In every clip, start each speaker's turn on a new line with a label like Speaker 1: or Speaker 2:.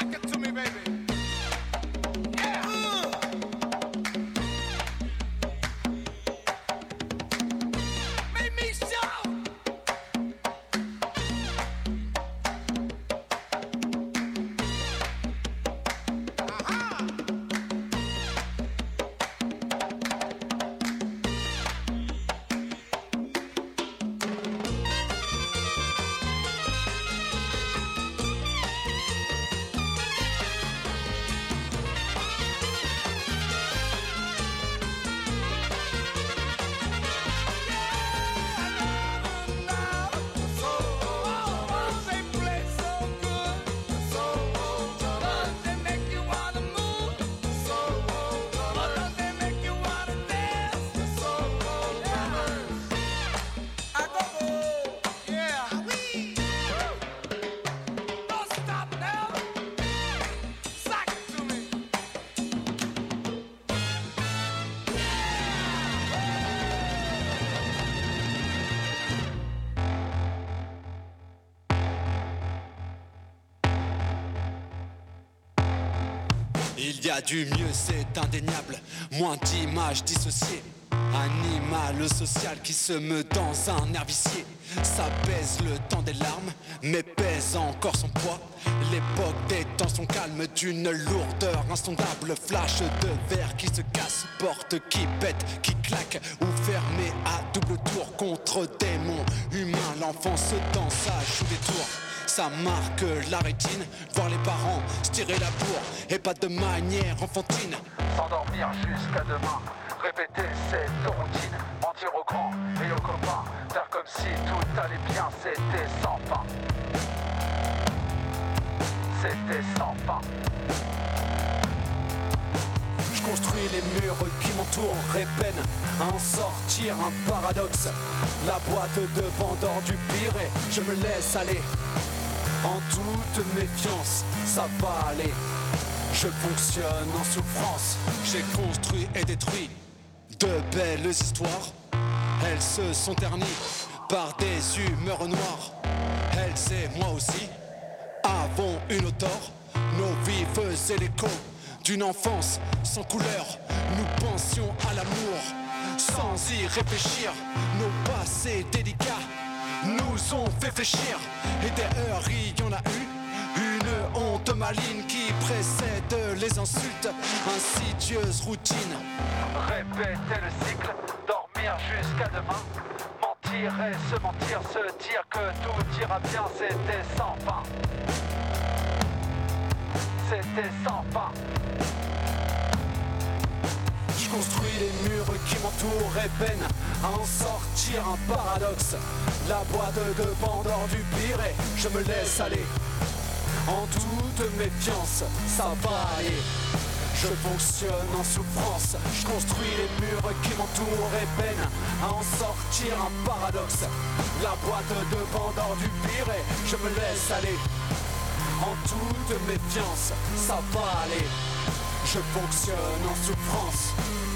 Speaker 1: Il y a du mieux, c'est indéniable. Moins d'images dissociées. Animal social qui se meut dans un nerf vicié. Ça pèse le temps des larmes, mais pèse encore son poids. L'époque des temps sont calmes d'une lourdeur insondable. Flash de verre qui se casse, porte qui pète, qui claque, ou fermée à double tour contre démons humains. L'enfance dans sa joue des tours. Ça marque la rétine, voir les parents se tirer la bourre, et pas de manière enfantine.
Speaker 2: S'endormir jusqu'à demain, répéter cette routine, mentir aux grands et aux copains, faire comme si tout allait bien, c'était sans fin. C'était sans fin.
Speaker 1: Je construis les murs qui m'entourent et peine à en sortir un paradoxe. La boîte de Pandore du pire et je me laisse aller. En toute méfiance, ça va aller. Je fonctionne en souffrance. J'ai construit et détruit de belles histoires. Elles se sont ternies par des humeurs noires. Elles et moi aussi avons une auteur. Nos vies faisaient l'écho d'une enfance sans couleur. Nous pensions à l'amour sans y réfléchir. Nos passés délicats nous ont fait fléchir. Et des heures, il y en a eu. Une honte maligne qui précède les insultes. Insidieuse routine.
Speaker 2: Répéter le cycle, dormir jusqu'à demain. Mentir et se mentir, se dire que tout ira bien, c'était sans fin. C'était sans fin.
Speaker 1: Je construis les murs qui m'entourent et peine à en sortir un paradoxe. La boîte de Pandore du pire et je me laisse aller. En toute méfiance, ça va aller. Je fonctionne en souffrance. Je construis les murs qui m'entourent et peine à en sortir un paradoxe. La boîte de Pandore du pire et je me laisse aller. En toute méfiance, ça va aller. Je fonctionne en souffrance.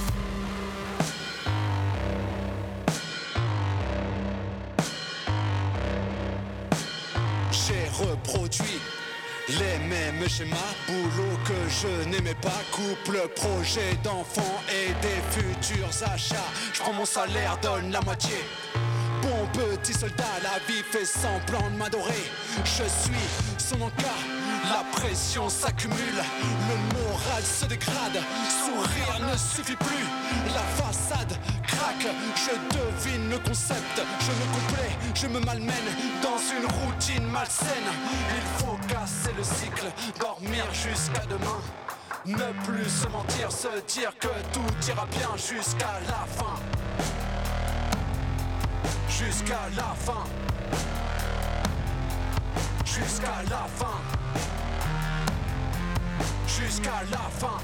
Speaker 1: J'ai reproduit les mêmes schémas, boulot que je n'aimais pas, couple, projet d'enfants et des futurs achats. Je prends mon salaire, donne la moitié. Bon petit soldat, la vie fait semblant de m'adorer. Je suis son encart, la pression s'accumule, le moral se dégrade, sourire ne suffit plus, la façade craque, je devine le concept, je me complais, je me malmène dans une routine malsaine. Il faut casser le cycle, dormir jusqu'à demain, ne plus se mentir, se dire que tout ira bien jusqu'à la fin. Jusqu'à la fin. Jusqu'à la fin. Jusqu'à la fin.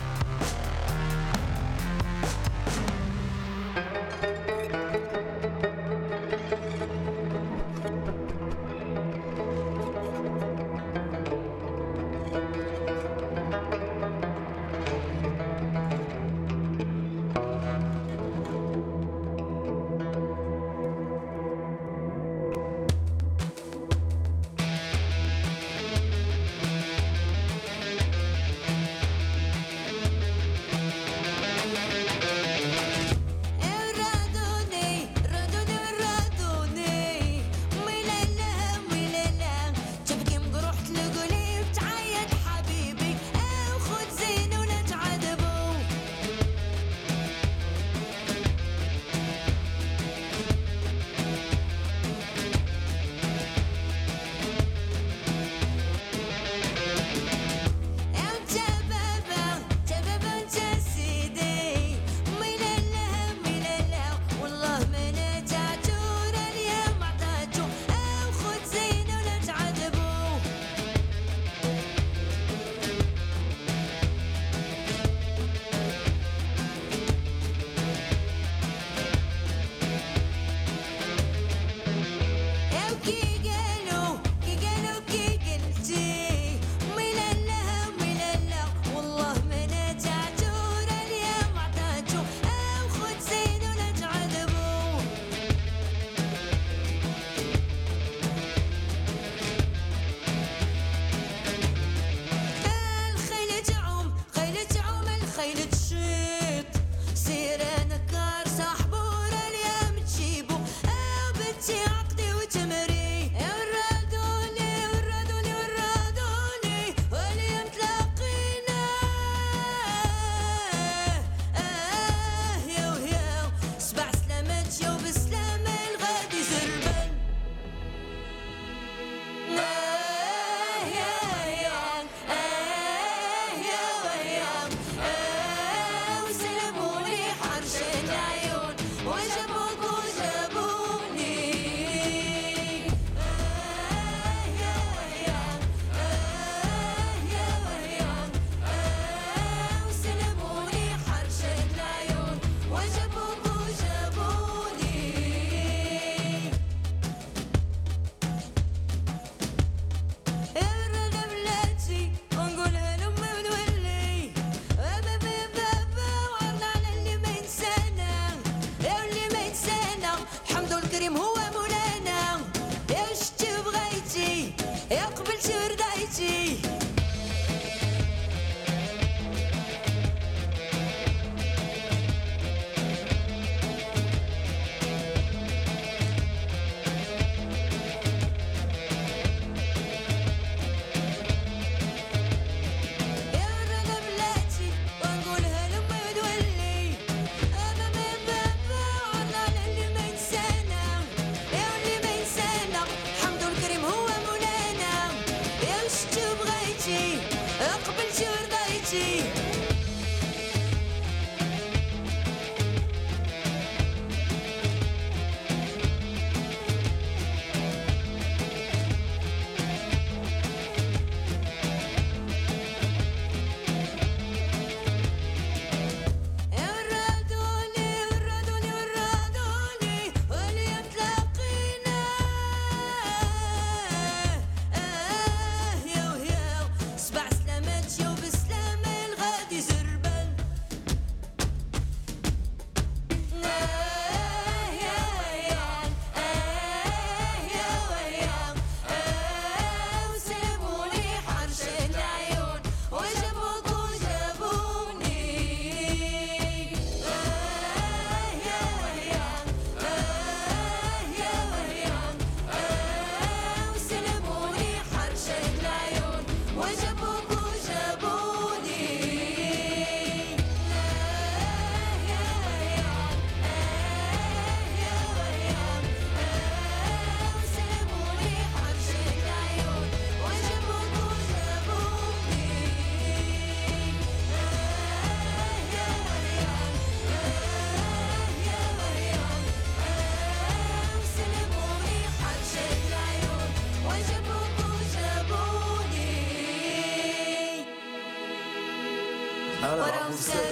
Speaker 1: Alors vous êtes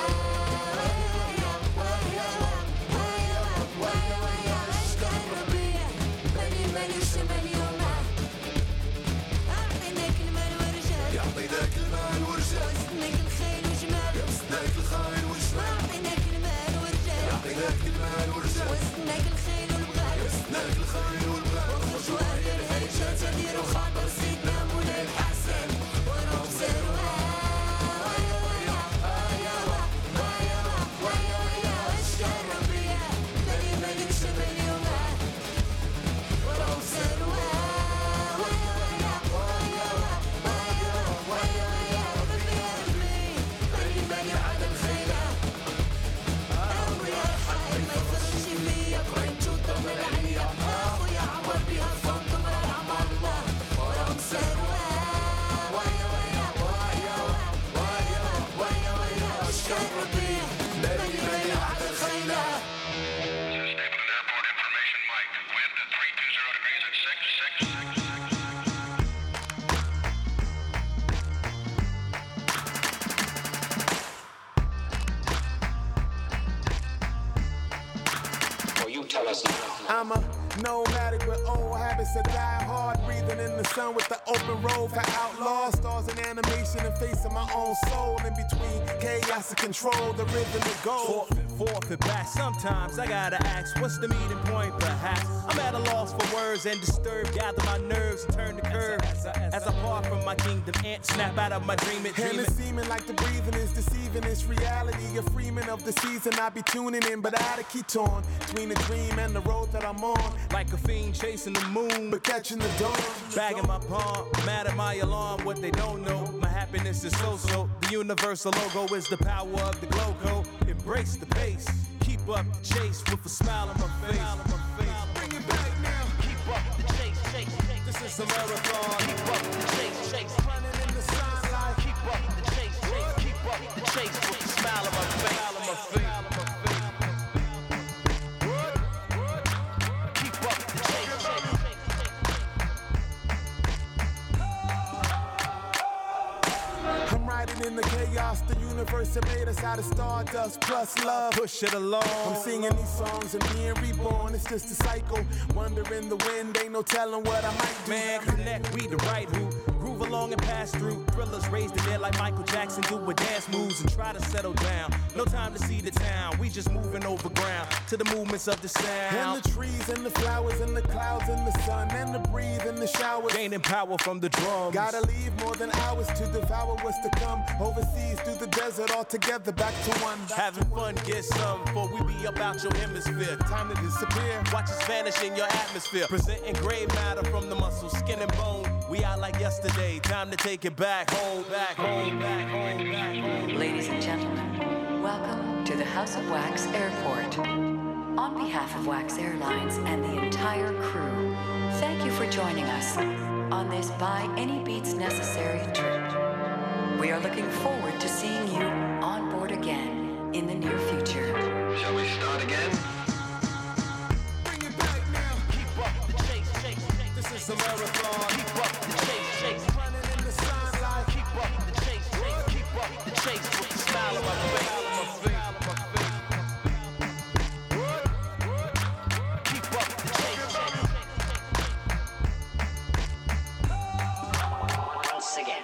Speaker 1: يعطيناك المال والرجال وزدناك الخيل وجمال وزدناك الخيل والجمال يعطيناك المال والرجال يعطيناك المال والرجال وزدناك الخيل والبغال وزدناك الخيل والبغال ونخرجوا هيا الهيجات نديروا خاطر سيدنا مولاي الحسن ونبصروا I'm a nomadic with old habits, a die hard, breathing in the sun with the open road for outlaws, stars in animation and facing my own soul. In between chaos and control, the rhythm to go.
Speaker 3: Forfeit back. Sometimes I gotta ask, what's the meeting point? Perhaps I'm at a loss for words and disturbed. Gather my nerves and turn the curve as I part from my kingdom. Ant snap out of my dream.
Speaker 1: And it's seeming like the breathing is deceiving. It's reality, a freeman of the season. I be tuning in, but I keep torn between the dream and the road that I'm on.
Speaker 3: Like a fiend chasing the moon,
Speaker 1: but catching the dawn.
Speaker 3: Bagging my palm, mad at my alarm. What they don't know, my happiness is so-so. The universal logo is the power of the Gloco. Embrace the pace, keep up the chase with a smile on my face.
Speaker 1: Bring it back now.
Speaker 3: Keep up the chase. This is a marathon. Keep up the chase.
Speaker 1: Running in the sunlight.
Speaker 3: Keep up the chase. Keep up the chase with a smile on my face. Keep up the chase.
Speaker 1: I'm riding in the chaos. The universe that made us out of stardust plus love.
Speaker 3: Push it along.
Speaker 1: I'm singing these songs and being reborn. It's just a cycle. Wonder in the wind, ain't no telling what I might do.
Speaker 3: Man, connect, we the right who groove along and pass through. Thrillers raised the dead like Michael Jackson. Do with dance moves and try to settle down. No time to see the town. We just moving over ground to the movements of the sound.
Speaker 1: And the trees and the flowers and the clouds and the sun and the breathe and the showers.
Speaker 3: Gaining power from the drums.
Speaker 1: Gotta leave more than hours to devour what's to come. Overseas through the desert all together back to one.
Speaker 3: Having fun, get some before we be up out your hemisphere.
Speaker 1: Time to disappear.
Speaker 3: Watch us vanish in your atmosphere. Presenting gray matter from the muscle, skin and bone. We out like yesterday. Time to take it back home, back home, back home, back home.
Speaker 4: Ladies and gentlemen, welcome to the House of Wax Airport. On behalf of Wax Airlines and the entire crew, thank you for joining us on this By Any Beats Necessary trip. We are looking forward to seeing you on board again in the near future.
Speaker 2: Shall we start again?
Speaker 1: Bring it back now.
Speaker 3: Keep up the chase. This is a marathon. Keep up the chase.
Speaker 1: Running in the sunlight.
Speaker 3: Keep up the chase. Keep up the chase with a smile on my face. Keep up the chase.
Speaker 4: Once again.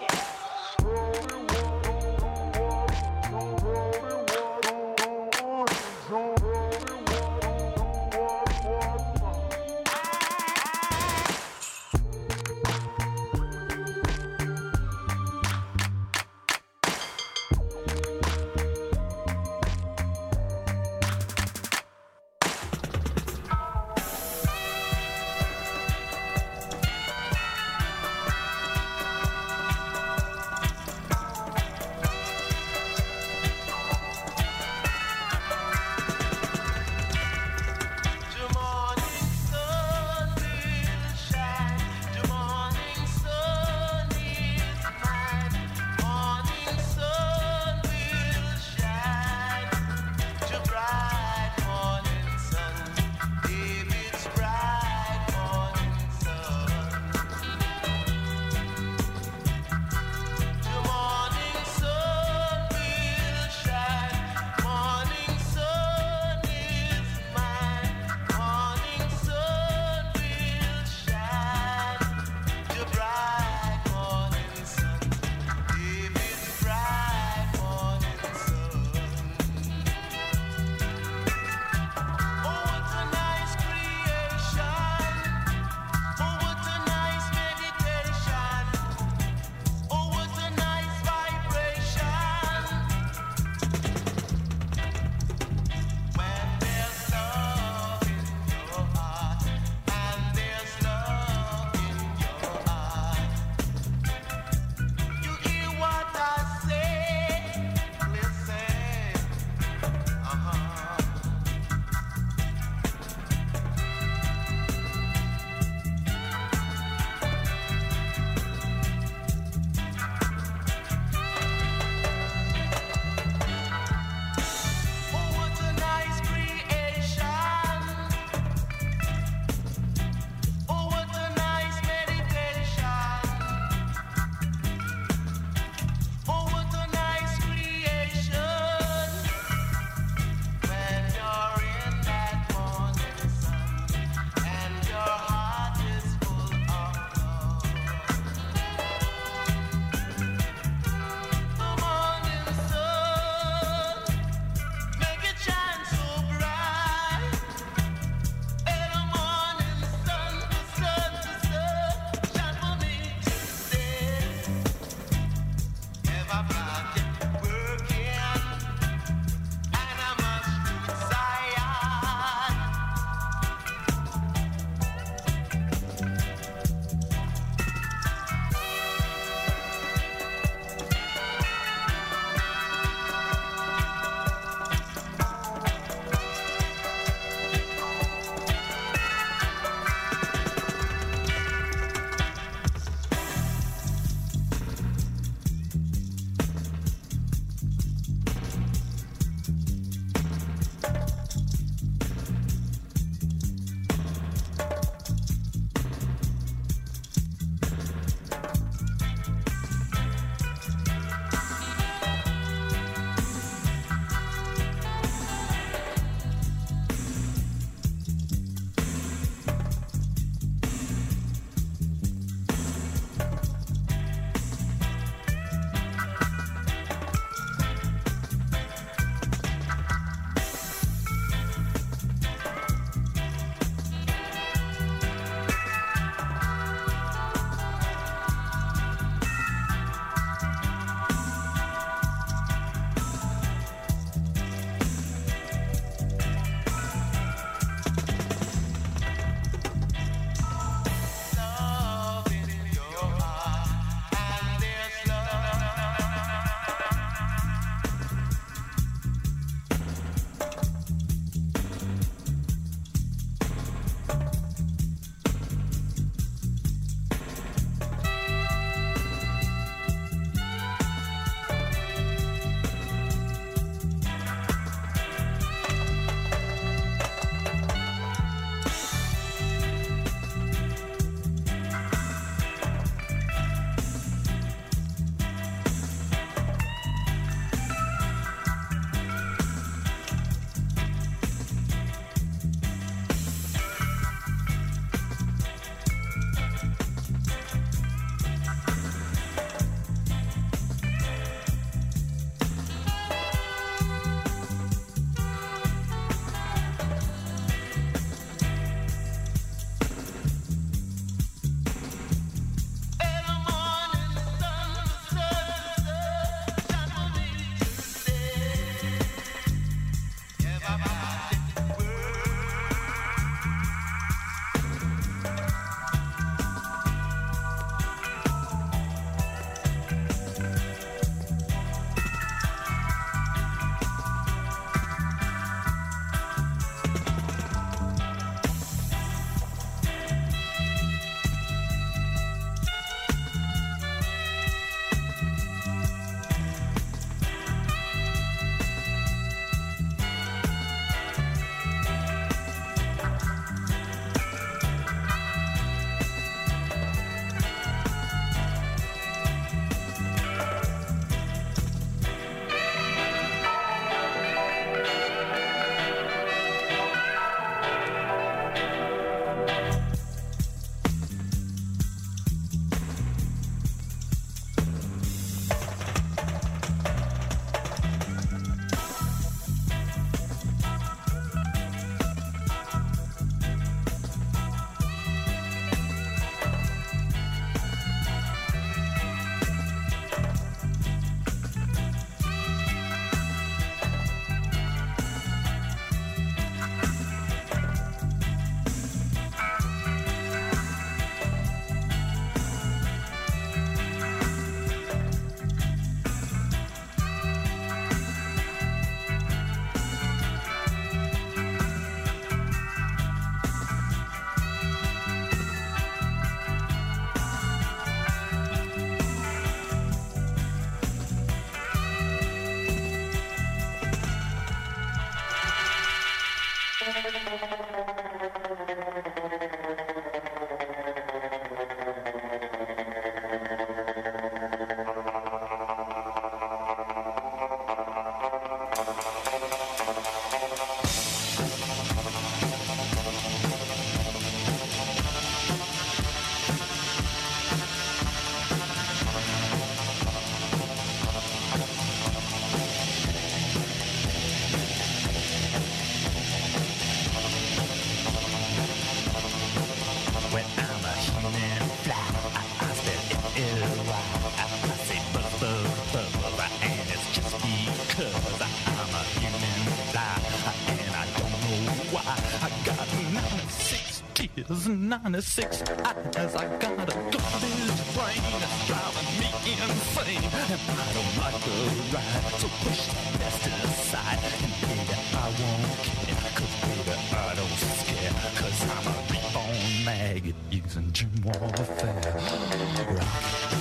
Speaker 5: 96 eyes, I got a garbage brain that's driving me insane, and I don't like the ride, so push the best aside, and baby, I won't care, cause baby, I don't scare, cause I'm a reborn maggot using gym warfare. Rock.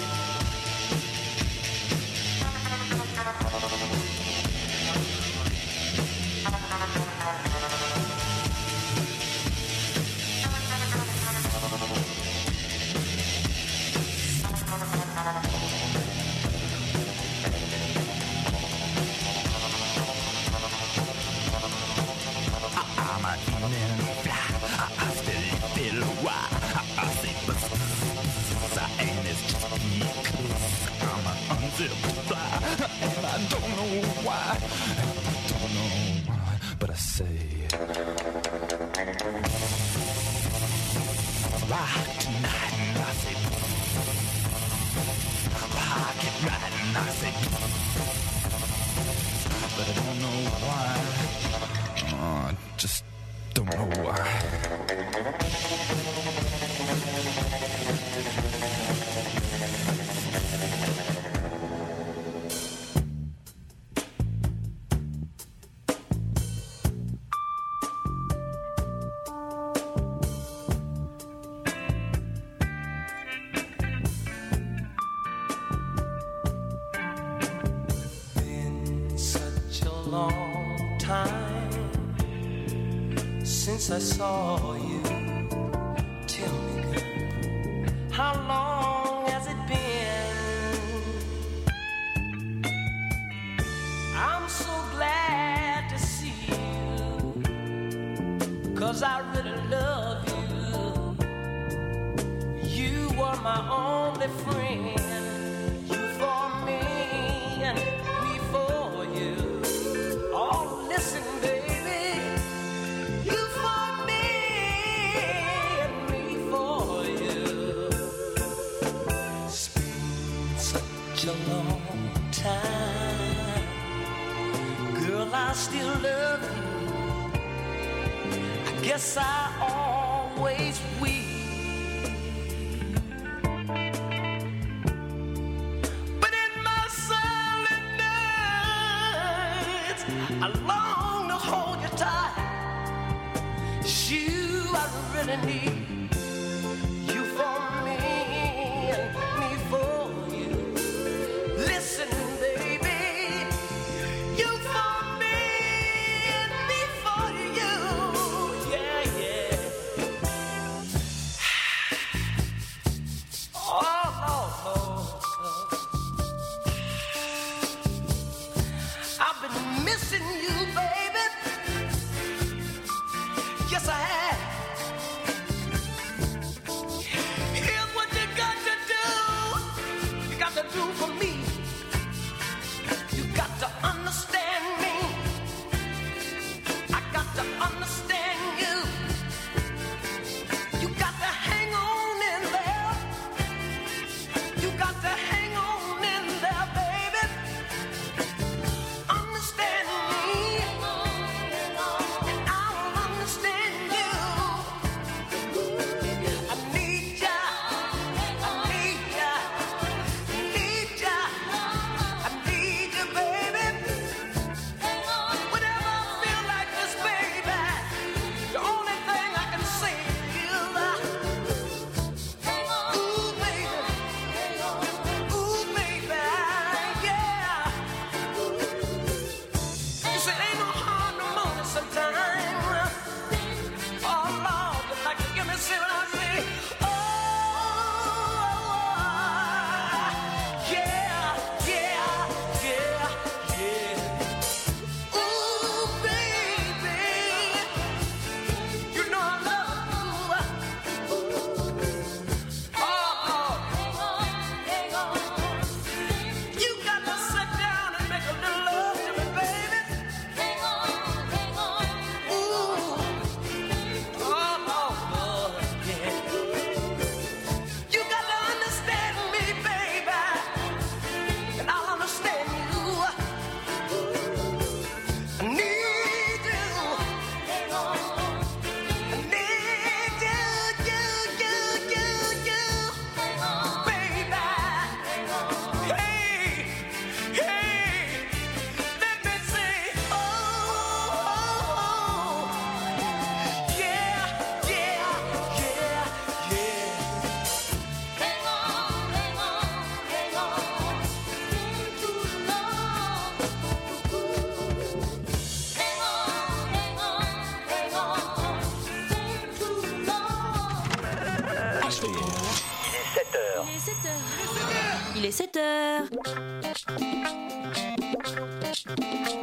Speaker 6: I saw you. Tell me, girl, how long has it been? I'm so glad to see you, 'cause I really love you. You were my only friend. You for me and me for you. Oh, listen, baby. A long time, girl, I still love you. I guess I always will. But in my silent nights, I long to hold you tight. You, I really need you for me and me for you. Listen, baby, you for me and me for you, yeah, yeah. Oh, Lord, I've been missing you, baby. Yes, I have.
Speaker 7: Il est 7h.